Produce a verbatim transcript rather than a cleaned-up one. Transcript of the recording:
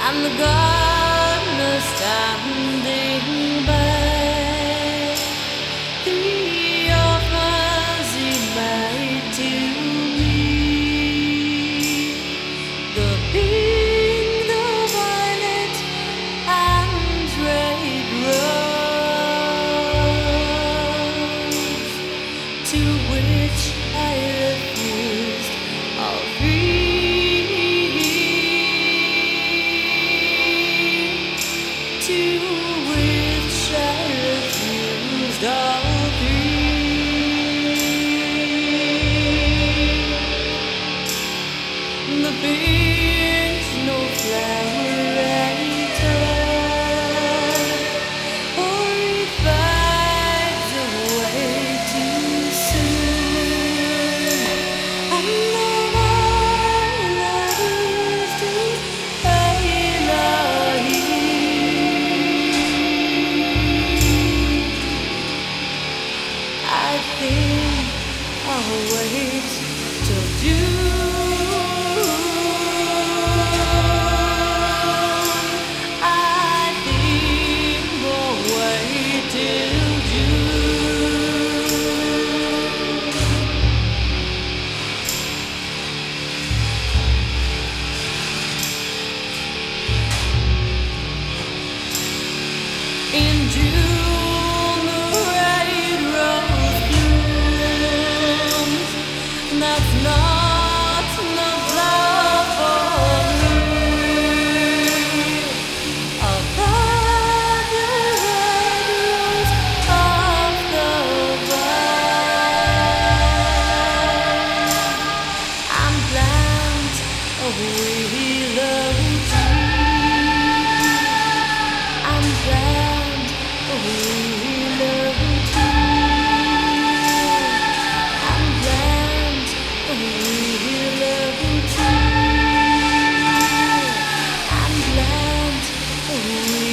I'm the gardener standing by the offers he made to me. The pink, the violet, and red rose, to which I refused all three. To which I refused all three. The big snowflower at all, or it fades away too soon. And the violet is too pale. I think I'll wait till June. I think I'll wait till June. In June. That's not the flower for me. Above the red rose of the vine, I'm plant a willow tree. I'm plant a willow tree. We love you.